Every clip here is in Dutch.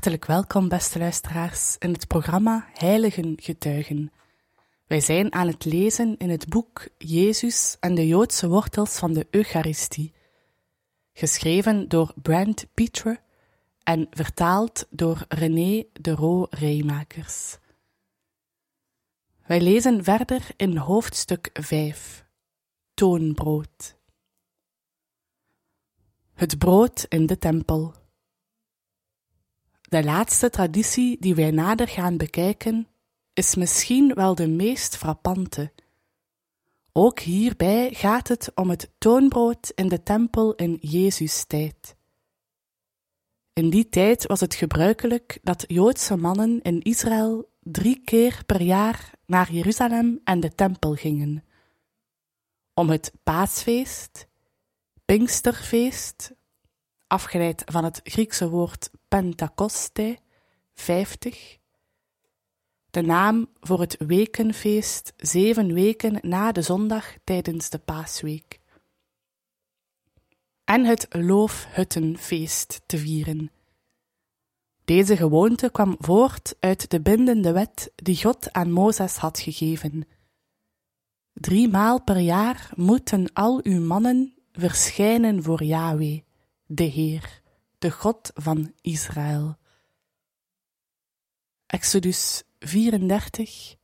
Hartelijk welkom, beste luisteraars, in het programma Heiligen Getuigen. Wij zijn aan het lezen in het boek Jezus en de Joodse wortels van de Eucharistie, geschreven door Brent Pitre en vertaald door René de Roo-Rijmakers. Wij lezen verder in hoofdstuk 5, Toonbrood. Het brood in de tempel. De laatste traditie die wij nader gaan bekijken, is misschien wel de meest frappante. Ook hierbij gaat het om het toonbrood in de tempel in Jezus' tijd. In die tijd was het gebruikelijk dat Joodse mannen in Israël 3 keer per jaar naar Jeruzalem en de tempel gingen. Om het Paasfeest, Pinksterfeest, afgeleid van het Griekse woord Pentekoste, 50, de naam voor het wekenfeest 7 weken na de zondag tijdens de Paasweek, en het Loofhuttenfeest te vieren. Deze gewoonte kwam voort uit de bindende wet die God aan Mozes had gegeven. 3 maal per jaar moeten al uw mannen verschijnen voor Yahweh, de Heer, de God van Israël. Exodus 34,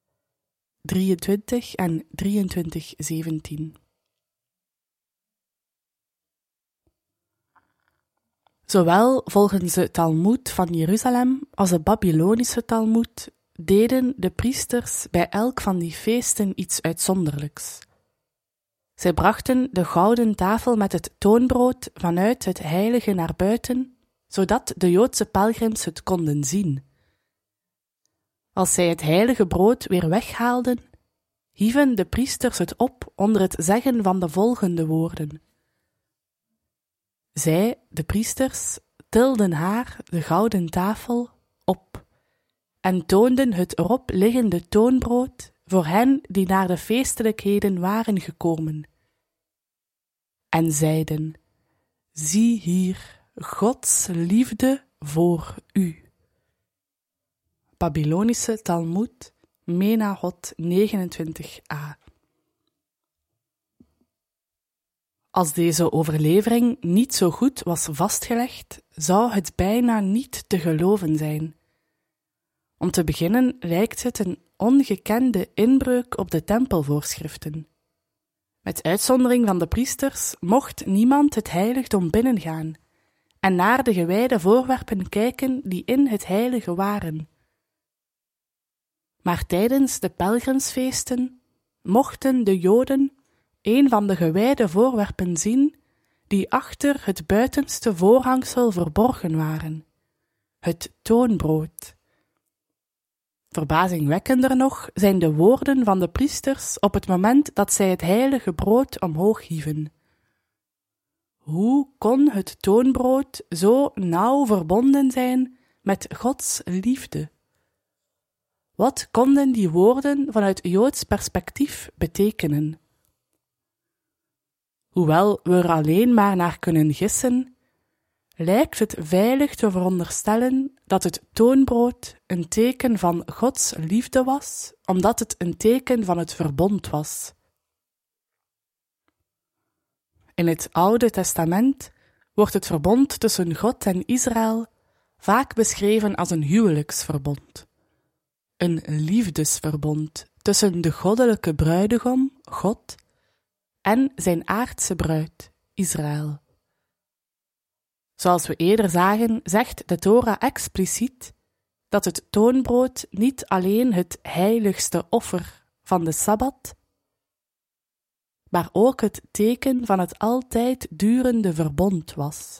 23 en 23:17. Zowel volgens de Talmoed van Jeruzalem als de Babylonische Talmoed deden de priesters bij elk van die feesten iets uitzonderlijks. Zij brachten de gouden tafel met het toonbrood vanuit het heilige naar buiten, zodat de Joodse pelgrims het konden zien. Als zij het heilige brood weer weghaalden, hieven de priesters het op onder het zeggen van de volgende woorden. Zij, de priesters, tilden haar, de gouden tafel, op en toonden het erop liggende toonbrood voor hen die naar de feestelijkheden waren gekomen. En zeiden, zie hier, Gods liefde voor u. Babylonische Talmoed, Menachot 29a. Als deze overlevering niet zo goed was vastgelegd, zou het bijna niet te geloven zijn. Om te beginnen lijkt het een ongekende inbreuk op de tempelvoorschriften. Met uitzondering van de priesters mocht niemand het heiligdom binnengaan en naar de gewijde voorwerpen kijken die in het heilige waren. Maar tijdens de pelgrimsfeesten mochten de Joden een van de gewijde voorwerpen zien die achter het buitenste voorhangsel verborgen waren, het toonbrood. Verbazingwekkender nog zijn de woorden van de priesters op het moment dat zij het heilige brood omhoog hieven. Hoe kon het toonbrood zo nauw verbonden zijn met Gods liefde? Wat konden die woorden vanuit Joods perspectief betekenen? Hoewel we er alleen maar naar kunnen gissen, lijkt het veilig te veronderstellen dat het toonbrood een teken van Gods liefde was, omdat het een teken van het verbond was. In het Oude Testament wordt het verbond tussen God en Israël vaak beschreven als een huwelijksverbond. Een liefdesverbond tussen de goddelijke bruidegom, God, en zijn aardse bruid, Israël. Zoals we eerder zagen, zegt de Torah expliciet dat het toonbrood niet alleen het heiligste offer van de Sabbat, maar ook het teken van het altijd durende verbond was.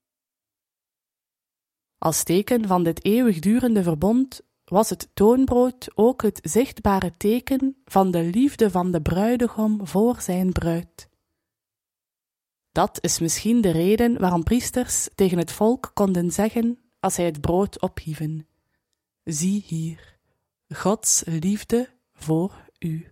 Als teken van dit eeuwigdurende verbond was het toonbrood ook het zichtbare teken van de liefde van de bruidegom voor zijn bruid. Dat is misschien de reden waarom priesters tegen het volk konden zeggen als zij het brood ophieven: zie hier, Gods liefde voor u.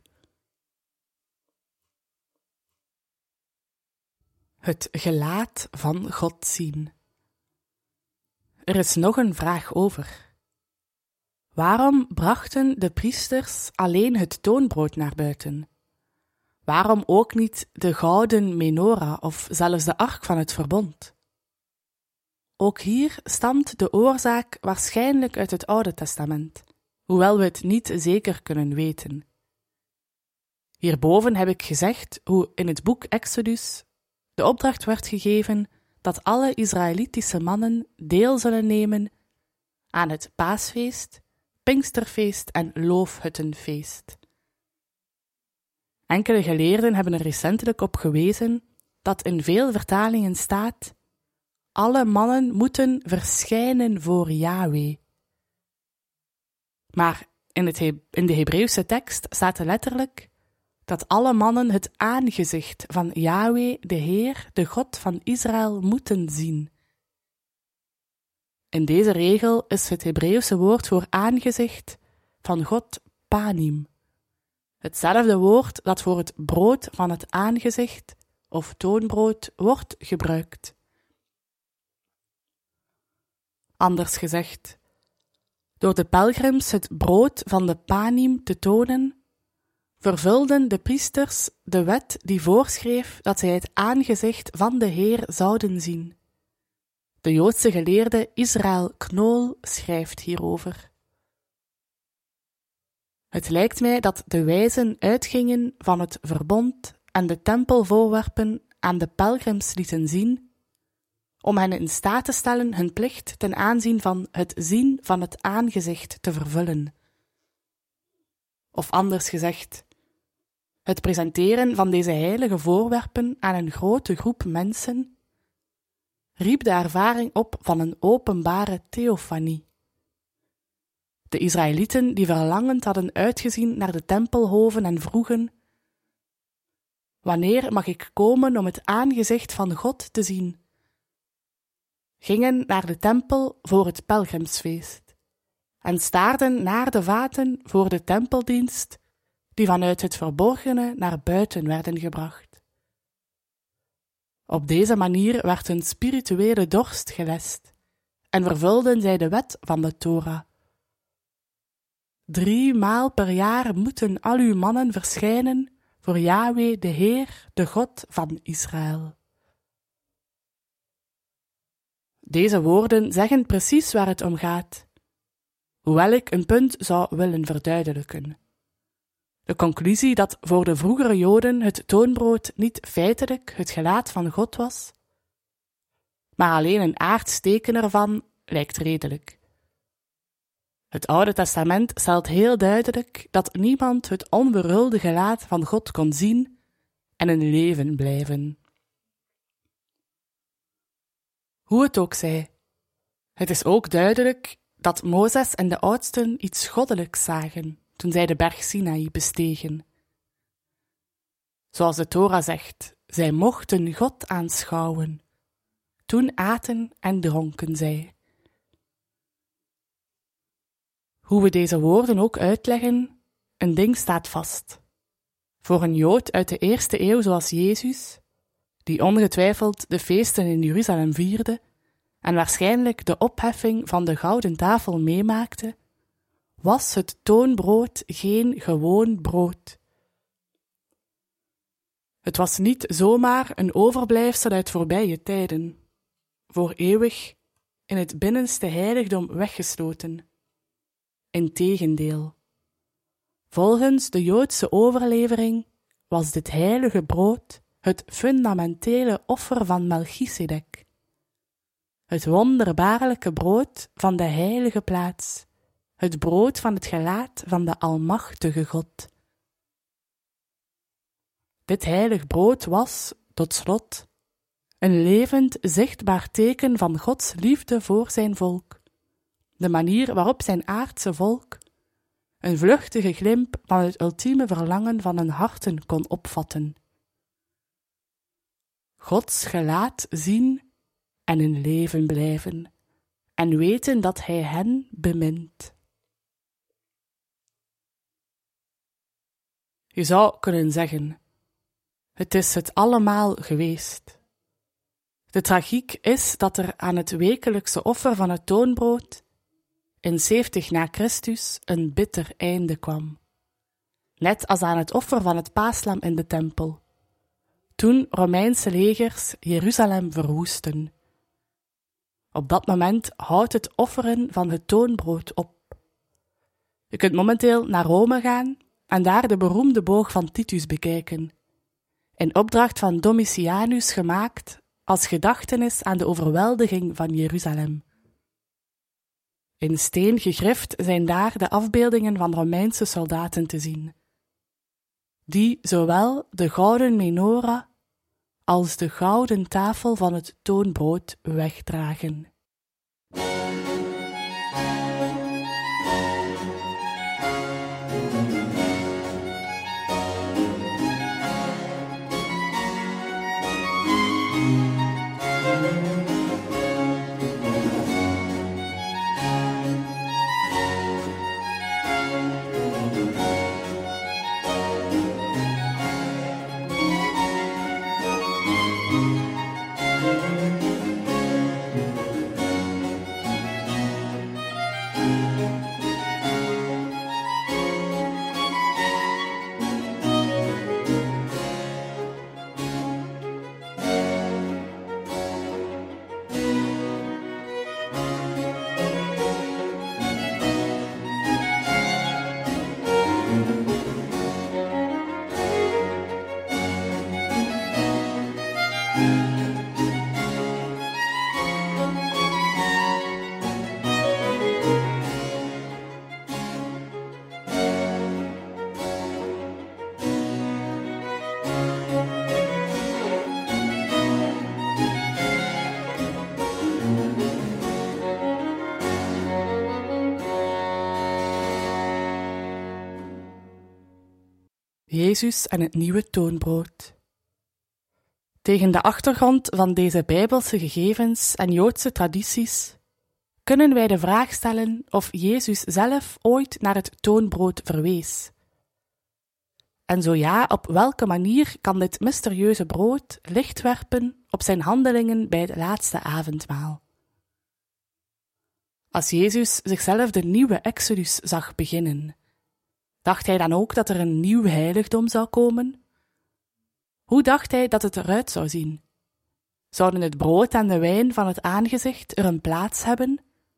Het gelaat van God zien. er is nog een vraag over. Waarom brachten de priesters alleen het toonbrood naar buiten? Waarom ook niet de gouden menorah of zelfs de ark van het verbond? Ook hier stamt de oorzaak waarschijnlijk uit het Oude Testament, hoewel we het niet zeker kunnen weten. Hierboven heb ik gezegd hoe in het boek Exodus de opdracht werd gegeven dat alle Israëlitische mannen deel zullen nemen aan het Paasfeest, Pinksterfeest en Loofhuttenfeest. Enkele geleerden hebben er recentelijk op gewezen dat in veel vertalingen staat: alle mannen moeten verschijnen voor Yahweh. Maar in de Hebreeuwse tekst staat letterlijk dat alle mannen het aangezicht van Yahweh, de Heer, de God van Israël, moeten zien. In deze regel is het Hebreeuwse woord voor aangezicht van God panim, hetzelfde woord dat voor het brood van het aangezicht of toonbrood wordt gebruikt. Anders gezegd, door de pelgrims het brood van de panim te tonen, vervulden de priesters de wet die voorschreef dat zij het aangezicht van de Heer zouden zien. De Joodse geleerde Israël Knool schrijft hierover. Het lijkt mij dat de wijzen uitgingen van het verbond en de tempelvoorwerpen aan de pelgrims lieten zien, om hen in staat te stellen hun plicht ten aanzien van het zien van het aangezicht te vervullen. Of anders gezegd, het presenteren van deze heilige voorwerpen aan een grote groep mensen riep de ervaring op van een openbare theofanie. De Israëlieten die verlangend hadden uitgezien naar de tempelhoven en vroegen: wanneer mag ik komen om het aangezicht van God te zien? Gingen naar de tempel voor het pelgrimsfeest en staarden naar de vaten voor de tempeldienst die vanuit het verborgene naar buiten werden gebracht. Op deze manier werd hun spirituele dorst gelest en vervulden zij de wet van de Torah. 3 maal per jaar moeten al uw mannen verschijnen voor Yahweh, de Heer, de God van Israël. Deze woorden zeggen precies waar het om gaat, hoewel ik een punt zou willen verduidelijken. De conclusie dat voor de vroegere Joden het toonbrood niet feitelijk het gelaat van God was, maar alleen een aards teken ervan, lijkt redelijk. Het Oude Testament stelt heel duidelijk dat niemand het onverhulde gelaat van God kon zien en in leven blijven. Hoe het ook zij, het is ook duidelijk dat Mozes en de oudsten iets goddelijks zagen toen zij de berg Sinaï bestegen. Zoals de Torah zegt, zij mochten God aanschouwen. Toen aten en dronken zij. Hoe we deze woorden ook uitleggen, een ding staat vast. Voor een Jood uit de 1e eeuw zoals Jezus, die ongetwijfeld de feesten in Jeruzalem vierde en waarschijnlijk de opheffing van de gouden tafel meemaakte, was het toonbrood geen gewoon brood. Het was niet zomaar een overblijfsel uit voorbije tijden, voor eeuwig in het binnenste heiligdom weggesloten. Integendeel, volgens de Joodse overlevering was dit heilige brood het fundamentele offer van Melchisedek, het wonderbaarlijke brood van de heilige plaats, het brood van het gelaat van de Almachtige God. Dit heilig brood was, tot slot, een levend, zichtbaar teken van Gods liefde voor zijn volk, de manier waarop zijn aardse volk een vluchtige glimp van het ultieme verlangen van hun harten kon opvatten. Gods gelaat zien en in leven blijven, en weten dat hij hen bemint. Je zou kunnen zeggen, het is het allemaal geweest. De tragiek is dat er aan het wekelijkse offer van het toonbrood in 70 na Christus een bitter einde kwam. Net als aan het offer van het paaslam in de tempel, toen Romeinse legers Jeruzalem verwoesten. Op dat moment houdt het offeren van het toonbrood op. Je kunt momenteel naar Rome gaan en daar de beroemde boog van Titus bekijken, in opdracht van Domitianus gemaakt als gedachtenis aan de overweldiging van Jeruzalem. In steen gegrift zijn daar de afbeeldingen van Romeinse soldaten te zien, die zowel de gouden menorah als de gouden tafel van het toonbrood wegdragen. Jezus en het nieuwe toonbrood. Tegen de achtergrond van deze bijbelse gegevens en Joodse tradities kunnen wij de vraag stellen of Jezus zelf ooit naar het toonbrood verwees. En zo ja, op welke manier kan dit mysterieuze brood licht werpen op zijn handelingen bij het laatste avondmaal? Als Jezus zichzelf de nieuwe Exodus zag beginnen, dacht hij dan ook dat er een nieuw heiligdom zou komen? Hoe dacht hij dat het eruit zou zien? Zouden het brood en de wijn van het aangezicht er een plaats hebben?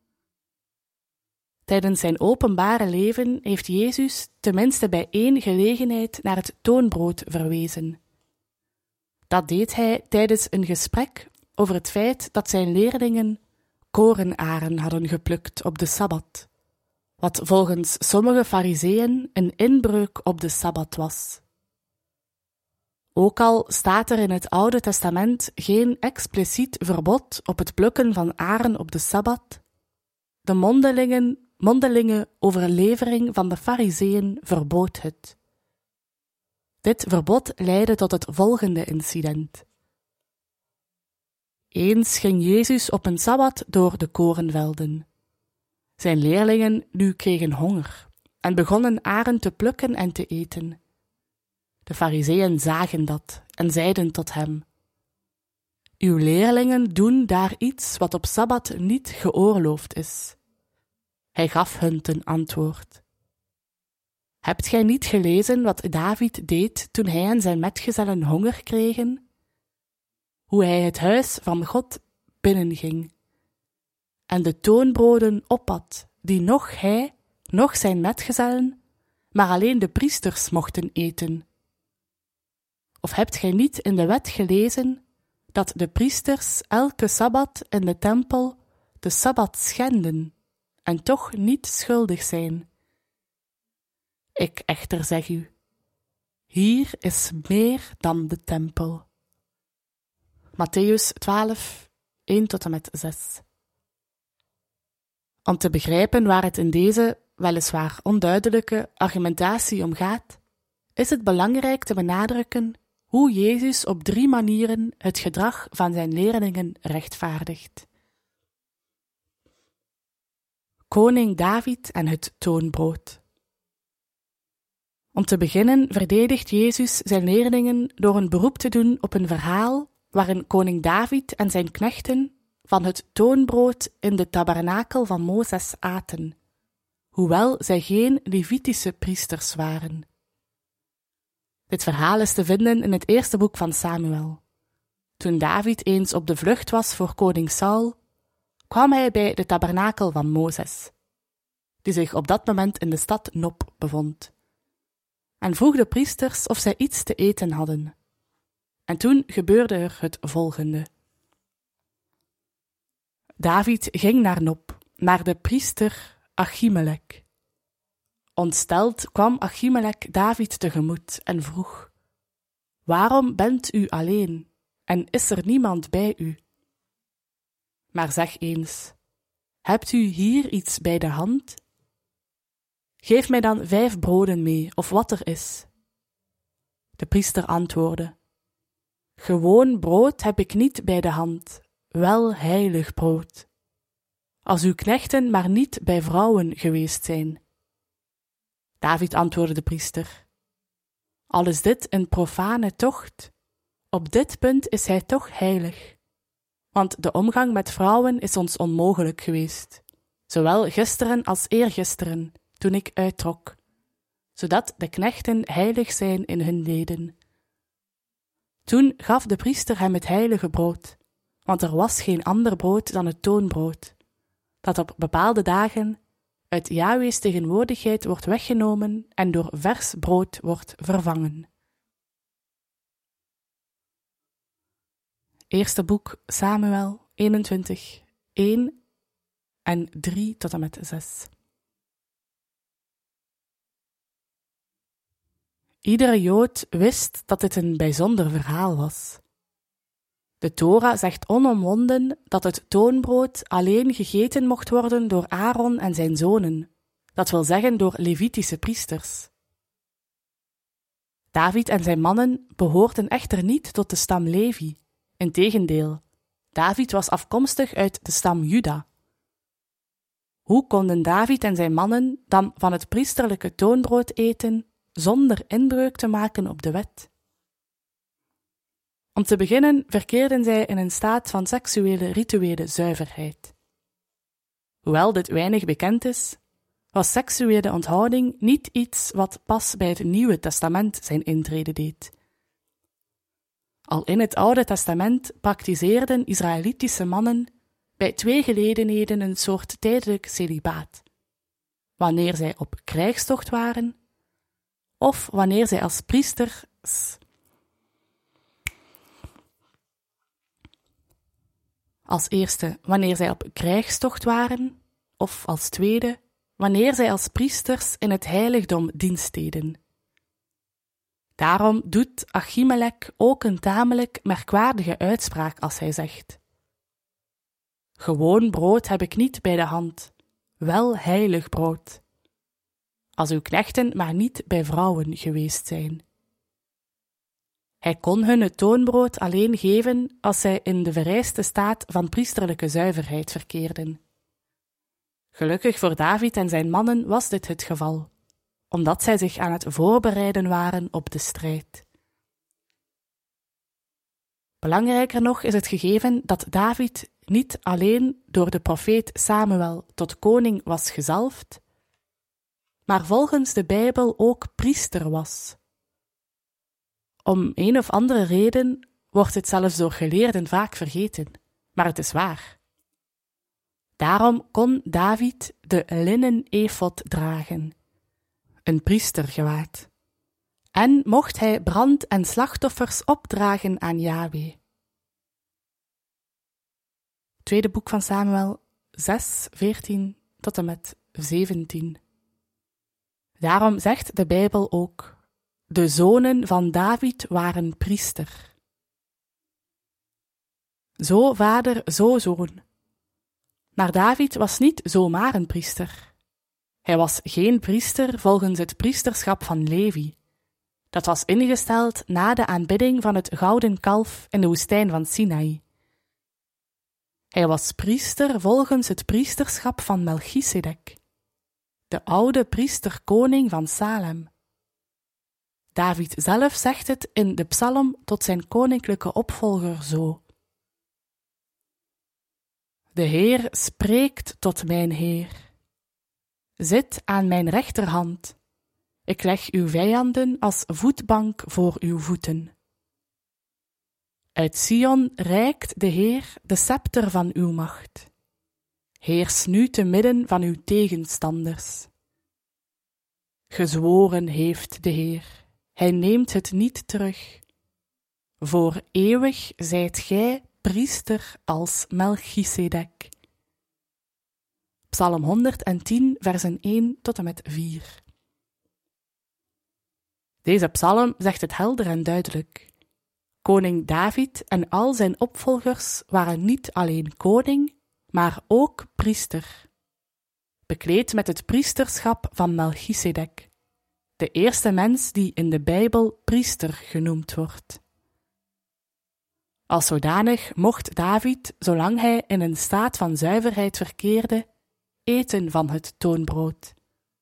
Tijdens zijn openbare leven heeft Jezus tenminste bij één gelegenheid naar het toonbrood verwezen. Dat deed hij tijdens een gesprek over het feit dat zijn leerlingen korenaren hadden geplukt op de Sabbat, wat volgens sommige farizeeën een inbreuk op de Sabbat was. Ook al staat er in het Oude Testament geen expliciet verbod op het plukken van aren op de Sabbat, de mondelinge overlevering van de farizeeën verbood het. Dit verbod leidde tot het volgende incident. Eens ging Jezus op een Sabbat door de korenvelden. Zijn leerlingen nu kregen honger en begonnen aren te plukken en te eten. De farizeeën zagen dat en zeiden tot hem: Uw leerlingen doen daar iets wat op Sabbat niet geoorloofd is. Hij gaf hun ten antwoord: Hebt gij niet gelezen wat David deed toen hij en zijn metgezellen honger kregen? Hoe hij het huis van God binnenging en de toonbroden opat, die noch hij, noch zijn metgezellen, maar alleen de priesters mochten eten. Of hebt gij niet in de wet gelezen dat de priesters elke Sabbat in de tempel de Sabbat schenden en toch niet schuldig zijn? Ik echter zeg u, hier is meer dan de tempel. Mattheüs 12, 1 tot en met 6. Om te begrijpen waar het in deze, weliswaar onduidelijke, argumentatie om gaat, is het belangrijk te benadrukken hoe Jezus op 3 manieren het gedrag van zijn leerlingen rechtvaardigt. Koning David en het toonbrood. Om te beginnen verdedigt Jezus zijn leerlingen door een beroep te doen op een verhaal waarin koning David en zijn knechten van het toonbrood in de tabernakel van Mozes aten, hoewel zij geen Levitische priesters waren. Dit verhaal is te vinden in het eerste boek van Samuel. Toen David eens op de vlucht was voor koning Saul, kwam hij bij de tabernakel van Mozes, die zich op dat moment in de stad Nob bevond, en vroeg de priesters of zij iets te eten hadden. En toen gebeurde er het volgende. David ging naar Nob, naar de priester Achimelech. Ontsteld kwam Achimelech David tegemoet en vroeg: Waarom bent u alleen en is er niemand bij u? Maar zeg eens, hebt u hier iets bij de hand? Geef mij dan 5 broden mee, of wat er is. De priester antwoordde: Gewoon brood heb ik niet bij de hand, wel heilig brood. Als uw knechten maar niet bij vrouwen geweest zijn. David antwoordde de priester: Al is dit een profane tocht, op dit punt is hij toch heilig. Want de omgang met vrouwen is ons onmogelijk geweest, zowel gisteren als eergisteren, toen ik uittrok, zodat de knechten heilig zijn in hun leden. Toen gaf de priester hem het heilige brood, want er was geen ander brood dan het toonbrood, dat op bepaalde dagen uit Jahwe's tegenwoordigheid wordt weggenomen en door vers brood wordt vervangen. Eerste boek Samuel 21, 1 en 3 tot en met 6. Iedere Jood wist dat dit een bijzonder verhaal was. De Tora zegt onomwonden dat het toonbrood alleen gegeten mocht worden door Aaron en zijn zonen, dat wil zeggen door Levitische priesters. David en zijn mannen behoorden echter niet tot de stam Levi. Integendeel, David was afkomstig uit de stam Juda. Hoe konden David en zijn mannen dan van het priesterlijke toonbrood eten zonder inbreuk te maken op de wet? Om te beginnen verkeerden zij in een staat van seksuele rituele zuiverheid. Hoewel dit weinig bekend is, was seksuele onthouding niet iets wat pas bij het Nieuwe Testament zijn intrede deed. Al in het Oude Testament praktiseerden Israëlitische mannen bij 2 gelegenheden een soort tijdelijk celibaat, wanneer zij op krijgstocht waren of wanneer zij als priesters als eerste wanneer zij op krijgstocht waren, of als tweede wanneer zij als priesters in het heiligdom dienst deden. Daarom doet Achimelech ook een tamelijk merkwaardige uitspraak als hij zegt: Gewoon brood heb ik niet bij de hand, wel heilig brood. Als uw knechten maar niet bij vrouwen geweest zijn. Hij kon hun het toonbrood alleen geven als zij in de vereiste staat van priesterlijke zuiverheid verkeerden. Gelukkig voor David en zijn mannen was dit het geval, omdat zij zich aan het voorbereiden waren op de strijd. Belangrijker nog is het gegeven dat David niet alleen door de profeet Samuel tot koning was gezalfd, maar volgens de Bijbel ook priester was. Om een of andere reden wordt het zelfs door geleerden vaak vergeten, maar het is waar. Daarom kon David de linnen efod dragen, een priestergewaad, en mocht hij brand- en slachtoffers opdragen aan Jahwe. Tweede boek van Samuel 6, 14 tot en met 17. Daarom zegt de Bijbel ook: de zonen van David waren priester. Zo vader, zo zoon. Maar David was niet zomaar een priester. Hij was geen priester volgens het priesterschap van Levi. Dat was ingesteld na de aanbidding van het gouden kalf in de woestijn van Sinaï. Hij was priester volgens het priesterschap van Melchisedek, de oude priesterkoning van Salem. David zelf zegt het in de psalm tot zijn koninklijke opvolger zo. De Heer spreekt tot mijn Heer. Zit aan mijn rechterhand. Ik leg uw vijanden als voetbank voor uw voeten. Uit Sion reikt de Heer de scepter van uw macht. Heers nu te midden van uw tegenstanders. Gezworen heeft de Heer, hij neemt het niet terug. Voor eeuwig zijt gij priester als Melchisedek. Psalm 110, versen 1 tot en met 4. Deze psalm zegt het helder en duidelijk. Koning David en al zijn opvolgers waren niet alleen koning, maar ook priester. Bekleed met het priesterschap van Melchisedek, de eerste mens die in de Bijbel priester genoemd wordt. Als zodanig mocht David, zolang hij in een staat van zuiverheid verkeerde, eten van het toonbrood.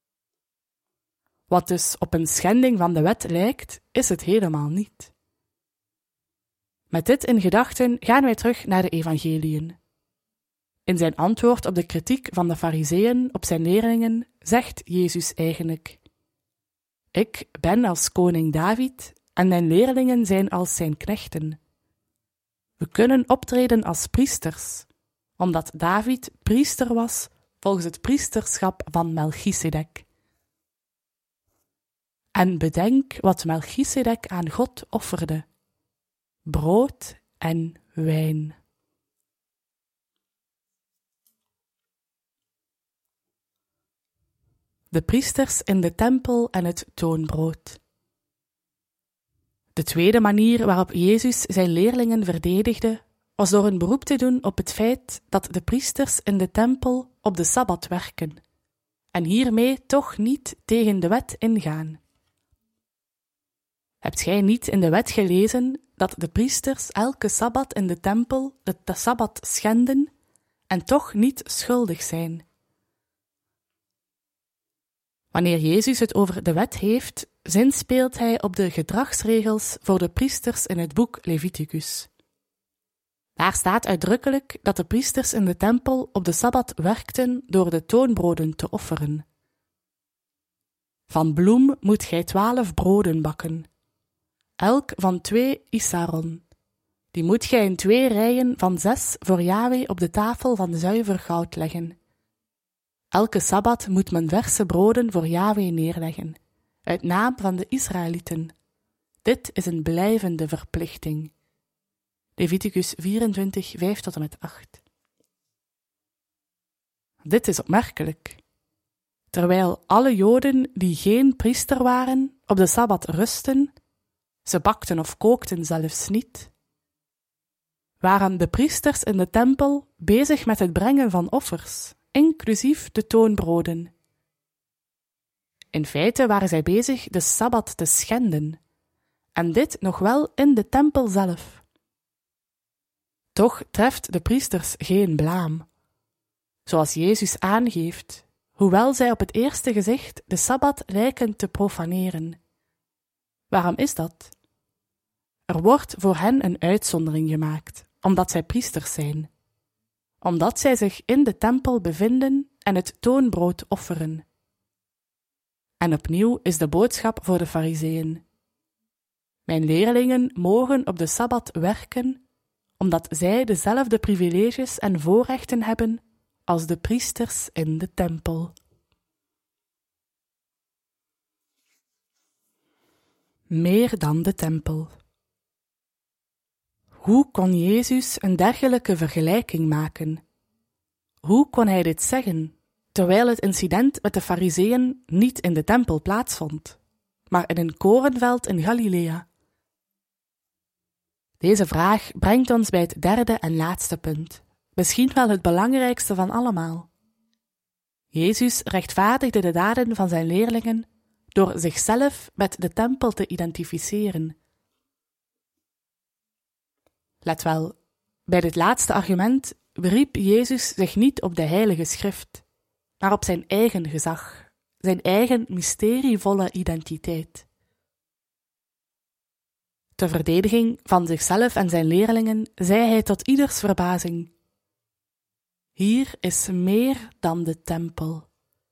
Wat dus op een schending van de wet lijkt, is het helemaal niet. Met dit in gedachten gaan wij terug naar de evangeliën. In zijn antwoord op de kritiek van de Farizeeën op zijn leerlingen zegt Jezus eigenlijk: Ik ben als koning David en mijn leerlingen zijn als zijn knechten. We kunnen optreden als priesters, omdat David priester was volgens het priesterschap van Melchisedek. En bedenk wat Melchisedek aan God offerde: brood en wijn. De priesters in de tempel en het toonbrood. De tweede manier waarop Jezus zijn leerlingen verdedigde, was door een beroep te doen op het feit dat de priesters in de tempel op de Sabbat werken, en hiermee toch niet tegen de wet ingaan. Hebt gij niet in de wet gelezen dat de priesters elke Sabbat in de tempel de Sabbat schenden en toch niet schuldig zijn? Wanneer Jezus het over de wet heeft, zinspeelt hij op de gedragsregels voor de priesters in het boek Leviticus. Daar staat uitdrukkelijk dat de priesters in de tempel op de Sabbat werkten door de toonbroden te offeren. Van bloem moet gij 12 broden bakken, elk van 2 isaron. Die moet gij in 2 rijen van 6 voor Yahweh op de tafel van zuiver goud leggen. Elke Sabbat moet men verse broden voor Yahweh neerleggen, uit naam van de Israëlieten. Dit is een blijvende verplichting. Leviticus 24, 5 tot en met 8. Dit is opmerkelijk. Terwijl alle Joden die geen priester waren op de Sabbat rusten, ze bakten of kookten zelfs niet, waren de priesters in de tempel bezig met het brengen van offers, inclusief de toonbroden. In feite waren zij bezig de Sabbat te schenden, en dit nog wel in de tempel zelf. Toch treft de priesters geen blaam, zoals Jezus aangeeft, hoewel zij op het eerste gezicht de Sabbat lijken te profaneren. Waarom is dat? Er wordt voor hen een uitzondering gemaakt, omdat zij priesters zijn, omdat zij zich in de tempel bevinden en het toonbrood offeren. En opnieuw is de boodschap voor de Farizeeën: mijn leerlingen mogen op de Sabbat werken, omdat zij dezelfde privileges en voorrechten hebben als de priesters in de tempel. Meer dan de tempel. Hoe kon Jezus een dergelijke vergelijking maken? Hoe kon hij dit zeggen, terwijl het incident met de Farizeeën niet in de tempel plaatsvond, maar in een korenveld in Galilea? Deze vraag brengt ons bij het derde en laatste punt, misschien wel het belangrijkste van allemaal. Jezus rechtvaardigde de daden van zijn leerlingen door zichzelf met de tempel te identificeren. Let wel, bij dit laatste argument beriep Jezus zich niet op de Heilige Schrift, maar op zijn eigen gezag, zijn eigen mysterievolle identiteit. ter verdediging van zichzelf en zijn leerlingen zei hij tot ieders verbazing: hier is meer dan de tempel.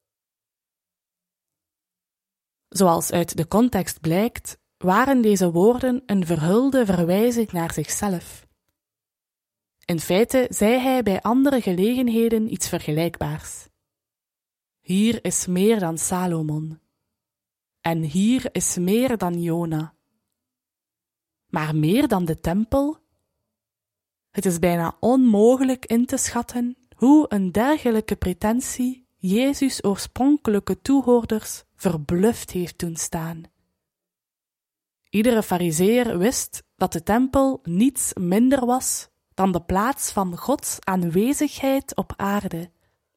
Zoals uit de context blijkt, waren deze woorden een verhulde verwijzing naar zichzelf. In feite zei hij bij andere gelegenheden iets vergelijkbaars. Hier is meer dan Salomon. En hier is meer dan Jona. Maar meer dan de tempel? Het is bijna onmogelijk in te schatten hoe een dergelijke pretentie Jezus' oorspronkelijke toehoorders verbluft heeft doen staan. Iedere farizeer wist dat de tempel niets minder was dan de plaats van Gods aanwezigheid op aarde.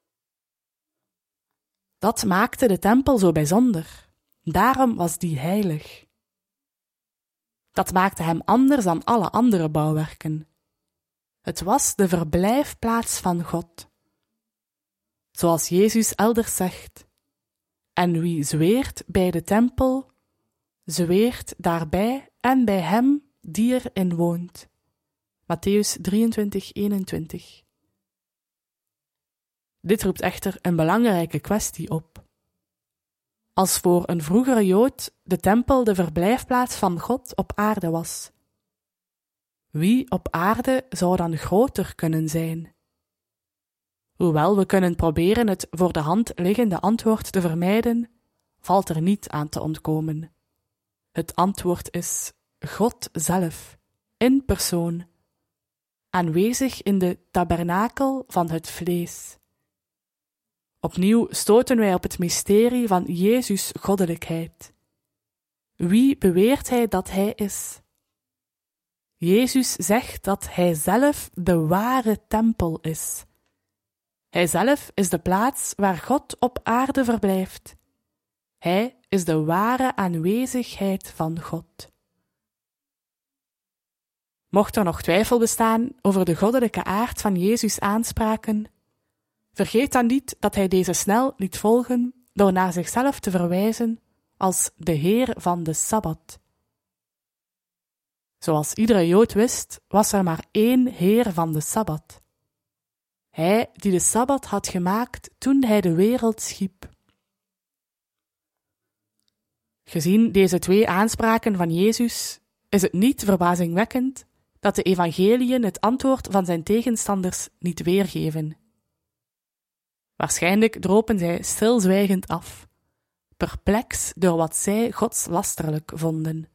Dat maakte de tempel zo bijzonder. Daarom was die heilig. Dat maakte hem anders dan alle andere bouwwerken. Het was de verblijfplaats van God. Zoals Jezus elders zegt: en wie zweert bij de tempel, zweert daarbij en bij hem die erin woont. Mattheüs 23:21. Dit roept echter een belangrijke kwestie op. Als voor een vroegere Jood de tempel de verblijfplaats van God op aarde was, wie op aarde zou dan groter kunnen zijn? Hoewel we kunnen proberen het voor de hand liggende antwoord te vermijden, valt er niet aan te ontkomen. Het antwoord is God zelf, in persoon, aanwezig in de tabernakel van het vlees. Opnieuw stoten wij op het mysterie van Jezus' goddelijkheid. Wie beweert hij dat hij is? Jezus zegt dat hij zelf de ware tempel is. Hij zelf is de plaats waar God op aarde verblijft. Hij is de ware aanwezigheid van God. Mocht er nog twijfel bestaan over de goddelijke aard van Jezus' aanspraken, vergeet dan niet dat hij deze snel liet volgen door naar zichzelf te verwijzen als de Heer van de Sabbat. Zoals iedere Jood wist, was er maar één Heer van de Sabbat. Hij die de Sabbat had gemaakt toen hij de wereld schiep. Gezien deze twee aanspraken van Jezus is het niet verbazingwekkend dat de evangeliën het antwoord van zijn tegenstanders niet weergeven. Waarschijnlijk dropen zij stilzwijgend af, perplex door wat zij godslasterlijk vonden.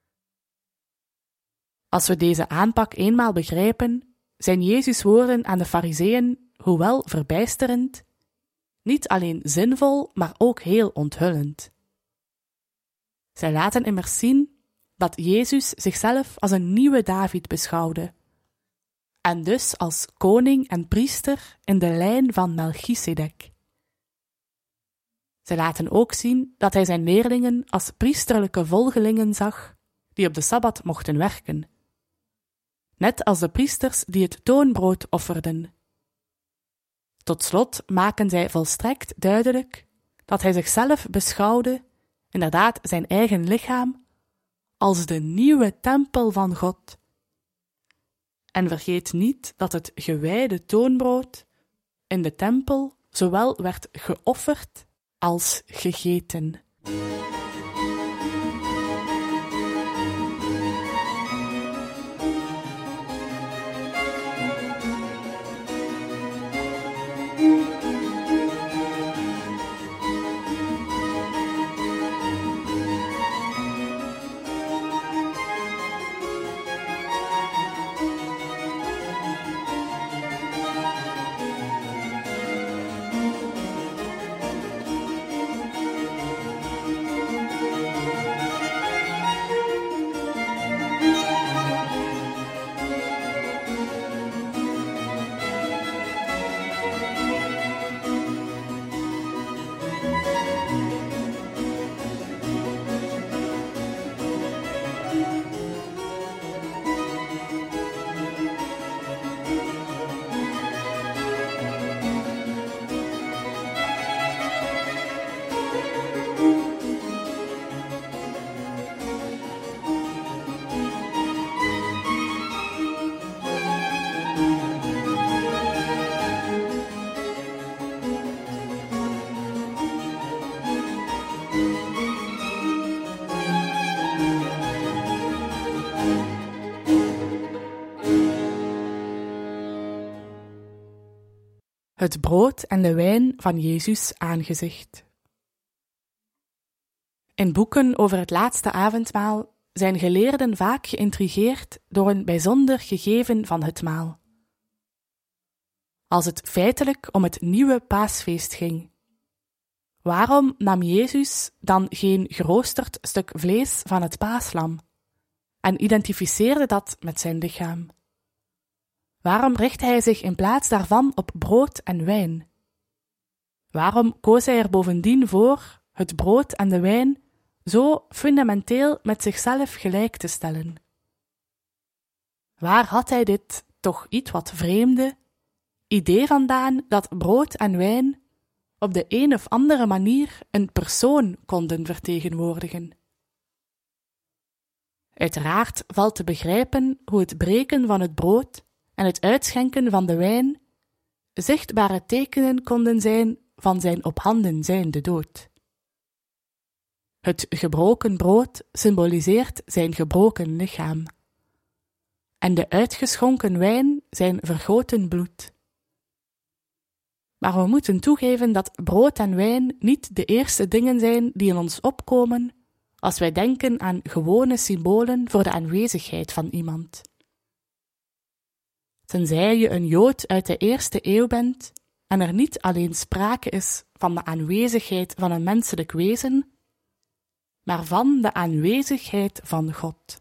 Als we deze aanpak eenmaal begrijpen, zijn Jezus' woorden aan de Farizeeën, hoewel verbijsterend, niet alleen zinvol, maar ook heel onthullend. Zij laten immers zien dat Jezus zichzelf als een nieuwe David beschouwde, en dus als koning en priester in de lijn van Melchisedek. Zij laten ook zien dat hij zijn leerlingen als priesterlijke volgelingen zag, die op de Sabbat mochten werken, net als de priesters die het toonbrood offerden. Tot slot maken zij volstrekt duidelijk dat hij zichzelf beschouwde, inderdaad zijn eigen lichaam, als de nieuwe tempel van God. En vergeet niet dat het gewijde toonbrood in de tempel zowel werd geofferd als gegeten. het brood en de wijn van Jezus' aangezicht. In boeken over het laatste avondmaal zijn geleerden vaak geïntrigeerd door een bijzonder gegeven van het maal. Als het feitelijk om het nieuwe paasfeest ging, waarom nam Jezus dan geen geroosterd stuk vlees van het paaslam en identificeerde dat met zijn lichaam? Waarom richtte hij zich in plaats daarvan op brood en wijn? Waarom koos hij er bovendien voor het brood en de wijn zo fundamenteel met zichzelf gelijk te stellen? Waar had hij dit toch iets wat vreemde idee vandaan dat brood en wijn op de een of andere manier een persoon konden vertegenwoordigen? Uiteraard valt te begrijpen hoe het breken van het brood en het uitschenken van de wijn zichtbare tekenen konden zijn van zijn op handen zijnde dood. Het gebroken brood symboliseert zijn gebroken lichaam en de uitgeschonken wijn zijn vergoten bloed. Maar we moeten toegeven dat brood en wijn niet de eerste dingen zijn die in ons opkomen als wij denken aan gewone symbolen voor de aanwezigheid van iemand. Tenzij je een Jood uit de eerste eeuw bent en er niet alleen sprake is van de aanwezigheid van een menselijk wezen, maar van de aanwezigheid van God.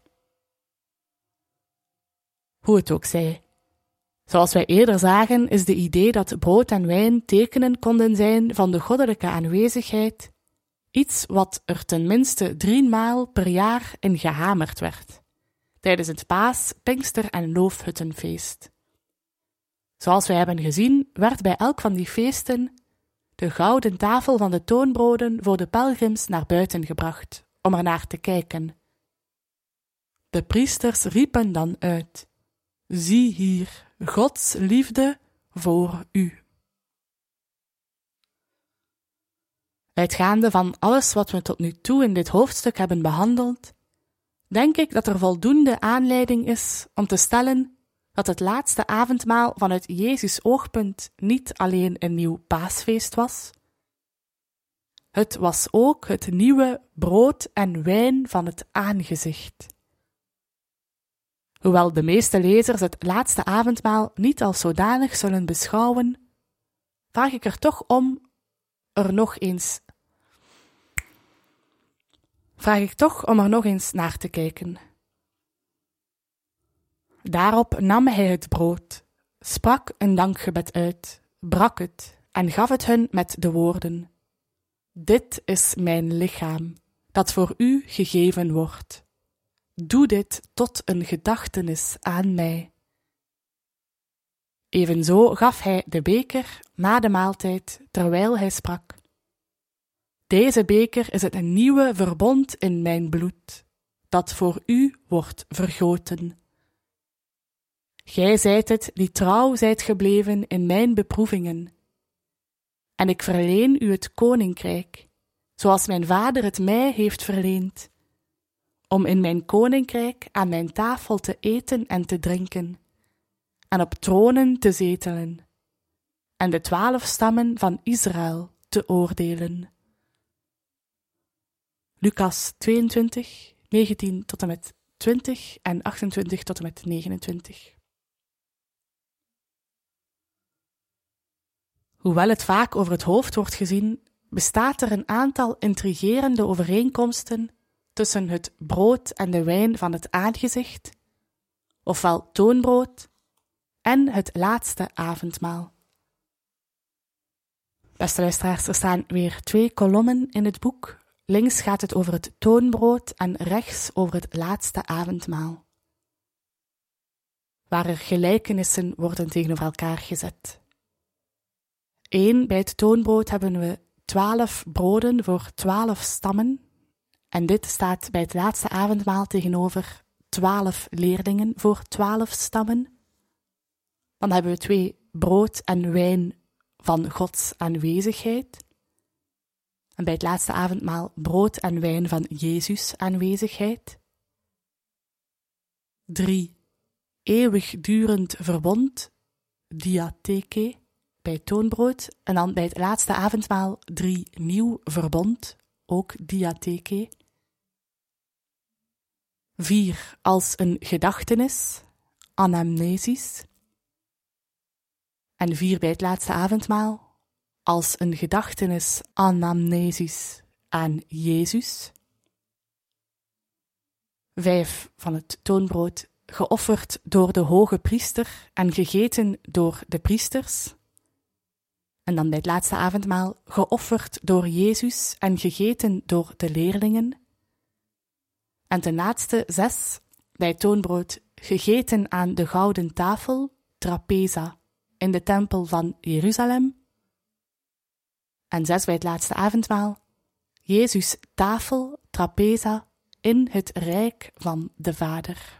Hoe het ook zij. Zoals wij eerder zagen, is de idee dat brood en wijn tekenen konden zijn van de goddelijke aanwezigheid iets wat er tenminste 3 maal per jaar in gehamerd werd, tijdens het Paas-, Pinkster- en Loofhuttenfeest. Zoals wij hebben gezien, werd bij elk van die feesten de gouden tafel van de toonbroden voor de pelgrims naar buiten gebracht, om er naar te kijken. De priesters riepen dan uit: zie hier, Gods liefde voor u. Uitgaande van alles wat we tot nu toe in dit hoofdstuk hebben behandeld, denk ik dat er voldoende aanleiding is om te stellen dat het laatste avondmaal vanuit Jezus' oogpunt niet alleen een nieuw paasfeest was. Het was ook het nieuwe brood en wijn van het aangezicht. Hoewel de meeste lezers het laatste avondmaal niet als zodanig zullen beschouwen, vraag ik er toch om er nog eens naar te kijken. Daarop nam hij het brood, sprak een dankgebed uit, brak het en gaf het hun met de woorden: dit is mijn lichaam, dat voor u gegeven wordt. Doe dit tot een gedachtenis aan mij. Evenzo gaf hij de beker na de maaltijd, terwijl hij sprak: deze beker is het nieuwe verbond in mijn bloed, dat voor u wordt vergoten. Gij zijt het die trouw zijt gebleven in mijn beproevingen. En ik verleen u het koninkrijk, zoals mijn vader het mij heeft verleend, om in mijn koninkrijk aan mijn tafel te eten en te drinken, en op tronen te zetelen, en de 12 stammen van Israël te oordelen. Lucas 22, 19 tot en met 20 en 28 tot en met 29. Hoewel het vaak over het hoofd wordt gezien, bestaat er een aantal intrigerende overeenkomsten tussen het brood en de wijn van het aangezicht, ofwel toonbrood, en het laatste avondmaal. Beste luisteraars, er staan weer 2 kolommen in het boek. Links gaat het over het toonbrood en rechts over het laatste avondmaal, waar er gelijkenissen worden tegenover elkaar gezet. Bij het toonbrood hebben we 12 broden voor 12 stammen, en dit staat bij het laatste avondmaal tegenover 12 leerlingen voor 12 stammen. Dan hebben we 2 brood en wijn van Gods aanwezigheid. En bij het laatste avondmaal brood en wijn van Jezus' aanwezigheid. 3. Eeuwigdurend verbond, diatheke, bij het toonbrood, en dan bij het laatste avondmaal 3 nieuw verbond, ook diatheke. 4 als een gedachtenis, anamnesis. En 4 bij het laatste avondmaal als een gedachtenis, anamnesis aan Jezus. 5 van het toonbrood, geofferd door de hoge priester en gegeten door de priesters. En dan bij het laatste avondmaal, geofferd door Jezus en gegeten door de leerlingen. En ten laatste 6, bij het toonbrood, gegeten aan de gouden tafel, trapeza, in de tempel van Jeruzalem. En 6 bij het laatste avondmaal, Jezus tafel, trapeza, in het rijk van de Vader.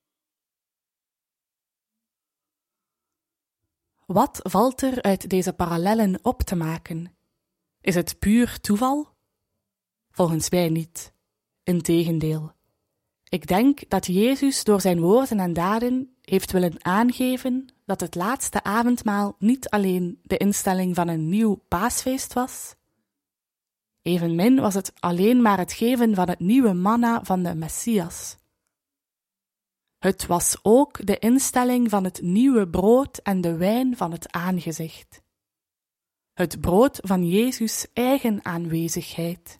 Wat valt er uit deze parallellen op te maken? Is het puur toeval? Volgens mij niet. Integendeel. Ik denk dat Jezus door zijn woorden en daden heeft willen aangeven dat het laatste avondmaal niet alleen de instelling van een nieuw paasfeest was, evenmin was het alleen maar het geven van het nieuwe manna van de Messias. Het was ook de instelling van het nieuwe brood en de wijn van het aangezicht. Het brood van Jezus' eigen aanwezigheid.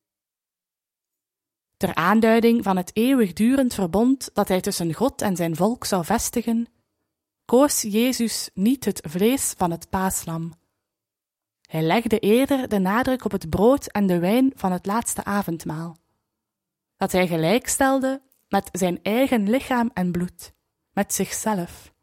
Ter aanduiding van het eeuwigdurend verbond dat hij tussen God en zijn volk zou vestigen, koos Jezus niet het vlees van het paaslam. Hij legde eerder de nadruk op het brood en de wijn van het laatste avondmaal, dat hij gelijkstelde met zijn eigen lichaam en bloed, met zichzelf.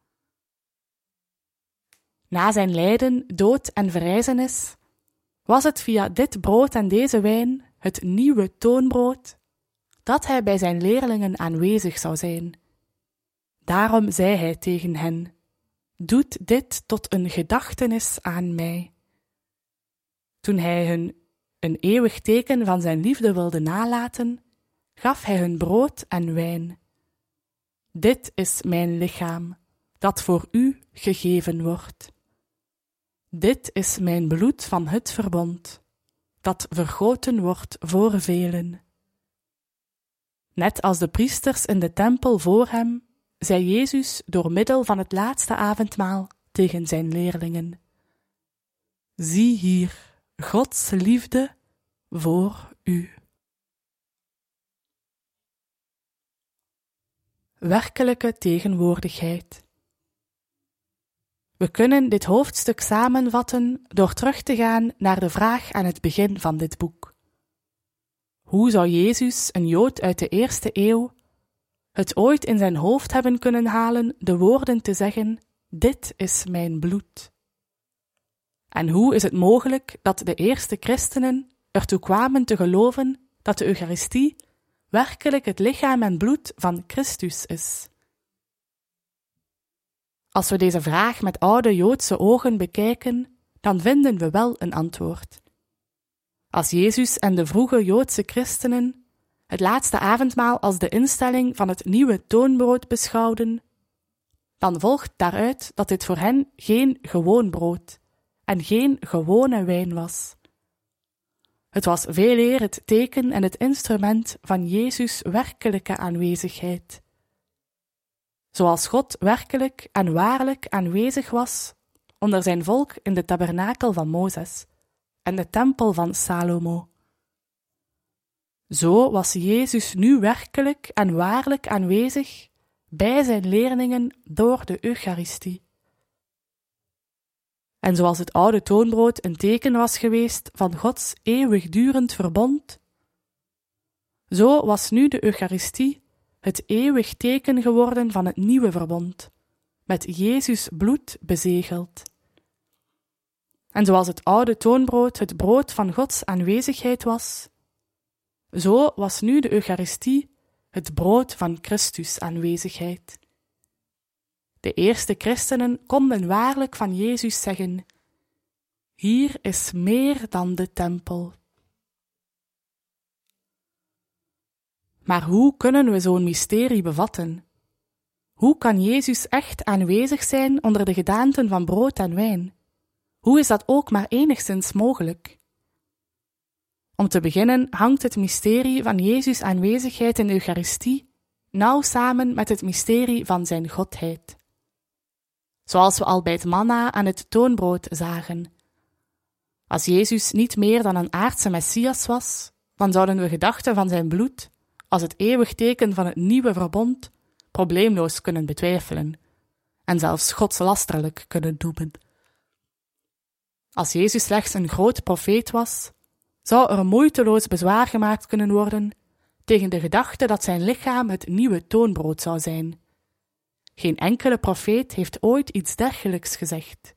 Na zijn lijden, dood en verrijzenis was het via dit brood en deze wijn, het nieuwe toonbrood, dat hij bij zijn leerlingen aanwezig zou zijn. Daarom zei hij tegen hen: doet dit tot een gedachtenis aan mij. Toen hij hun een eeuwig teken van zijn liefde wilde nalaten, gaf hij hun brood en wijn. Dit is mijn lichaam, dat voor u gegeven wordt. Dit is mijn bloed van het verbond, dat vergoten wordt voor velen. Net als de priesters in de tempel voor hem, zei Jezus door middel van het laatste avondmaal tegen zijn leerlingen: zie hier Gods liefde voor u. Werkelijke tegenwoordigheid. We kunnen dit hoofdstuk samenvatten door terug te gaan naar de vraag aan het begin van dit boek. Hoe zou Jezus, een Jood uit de eerste eeuw, het ooit in zijn hoofd hebben kunnen halen de woorden te zeggen: dit is mijn bloed? En hoe is het mogelijk dat de eerste christenen ertoe kwamen te geloven dat de Eucharistie werkelijk het lichaam en bloed van Christus is? Als we deze vraag met oude Joodse ogen bekijken, dan vinden we wel een antwoord. Als Jezus en de vroege Joodse christenen het laatste avondmaal als de instelling van het nieuwe toonbrood beschouwden, dan volgt daaruit dat dit voor hen geen gewoon brood en geen gewone wijn was. Het was veeleer het teken en het instrument van Jezus' werkelijke aanwezigheid. Zoals God werkelijk en waarlijk aanwezig was onder zijn volk in de tabernakel van Mozes en de tempel van Salomo. Zo was Jezus nu werkelijk en waarlijk aanwezig bij zijn leerlingen door de Eucharistie. En zoals het oude toonbrood een teken was geweest van Gods eeuwigdurend verbond, zo was nu de Eucharistie het eeuwig teken geworden van het nieuwe verbond, met Jezus' bloed bezegeld. En zoals het oude toonbrood het brood van Gods aanwezigheid was, zo was nu de Eucharistie het brood van Christus' aanwezigheid. De eerste christenen konden waarlijk van Jezus zeggen: hier is meer dan de tempel. Maar hoe kunnen we zo'n mysterie bevatten? Hoe kan Jezus echt aanwezig zijn onder de gedaanten van brood en wijn? Hoe is dat ook maar enigszins mogelijk? Om te beginnen hangt het mysterie van Jezus' aanwezigheid in de Eucharistie nauw samen met het mysterie van zijn godheid. Zoals we al bij het manna en het toonbrood zagen. Als Jezus niet meer dan een aardse Messias was, dan zouden we gedachten van zijn bloed, als het eeuwig teken van het nieuwe verbond, probleemloos kunnen betwijfelen en zelfs godslasterlijk kunnen noemen. Als Jezus slechts een groot profeet was, zou er moeiteloos bezwaar gemaakt kunnen worden tegen de gedachte dat zijn lichaam het nieuwe toonbrood zou zijn. Geen enkele profeet heeft ooit iets dergelijks gezegd.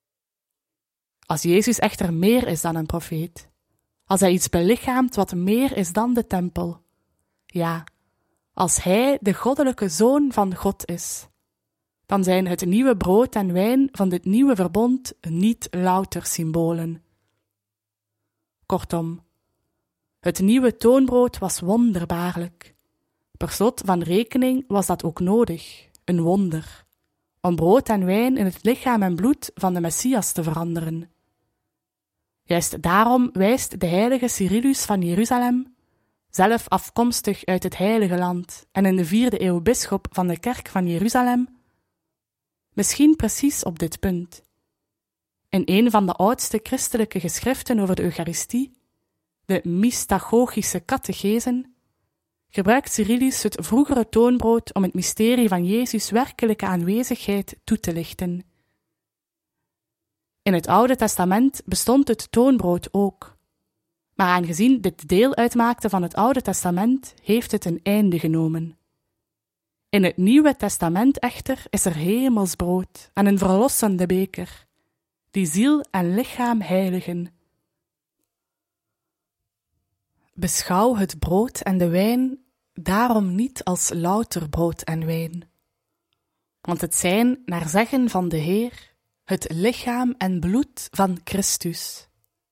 Als Jezus echter meer is dan een profeet, als hij iets belichaamt wat meer is dan de tempel, ja, als hij de goddelijke Zoon van God is, dan zijn het nieuwe brood en wijn van dit nieuwe verbond niet louter symbolen. Kortom, het nieuwe toonbrood was wonderbaarlijk. Per slot van rekening was dat ook nodig, een wonder, om brood en wijn in het lichaam en bloed van de Messias te veranderen. Juist daarom wijst de heilige Cyrillus van Jeruzalem, zelf afkomstig uit het Heilige Land en in de 4e eeuw bisschop van de kerk van Jeruzalem, misschien precies op dit punt. In een van de oudste christelijke geschriften over de Eucharistie, de mystagogische catechesen, gebruikt Cyrillus het vroegere toonbrood om het mysterie van Jezus' werkelijke aanwezigheid toe te lichten. In het Oude Testament bestond het toonbrood ook. Maar aangezien dit deel uitmaakte van het Oude Testament, heeft het een einde genomen. In het Nieuwe Testament echter is er hemels brood en een verlossende beker, die ziel en lichaam heiligen. Beschouw het brood en de wijn daarom niet als louter brood en wijn, want het zijn, naar zeggen van de Heer, het lichaam en bloed van Christus.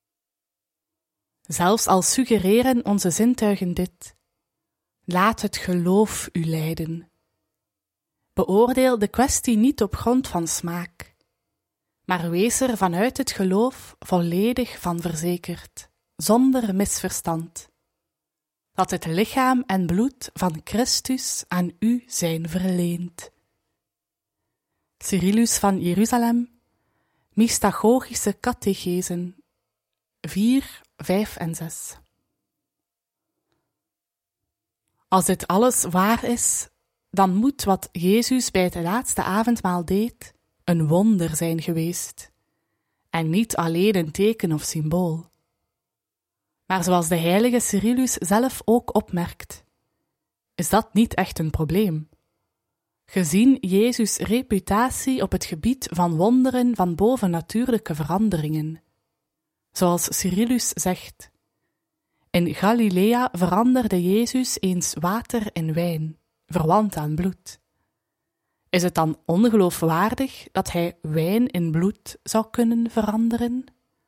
Zelfs al suggereren onze zintuigen dit, laat het geloof u leiden. Beoordeel de kwestie niet op grond van smaak, maar wees er vanuit het geloof volledig van verzekerd, zonder misverstand, dat het lichaam en bloed van Christus aan u zijn verleend. Cyrillus van Jeruzalem, Mystagogische catechesen 4, 5 en 6. Als dit alles waar is, dan moet wat Jezus bij het laatste avondmaal deed een wonder zijn geweest, en niet alleen een teken of symbool. Maar zoals de heilige Cyrillus zelf ook opmerkt, is dat niet echt een probleem. Gezien Jezus' reputatie op het gebied van wonderen van bovennatuurlijke veranderingen. Zoals Cyrillus zegt, in Galilea veranderde Jezus eens water in wijn, verwant aan bloed. Is het dan ongeloofwaardig dat hij wijn in bloed zou kunnen veranderen?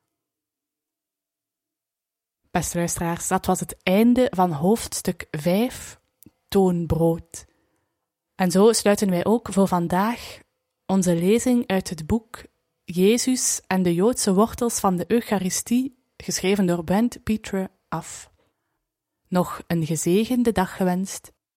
Beste luisteraars, dat was het einde van hoofdstuk 5, toonbrood. En zo sluiten wij ook voor vandaag onze lezing uit het boek Jezus en de Joodse wortels van de Eucharistie, geschreven door Brent Pitre, af. Nog een gezegende dag gewenst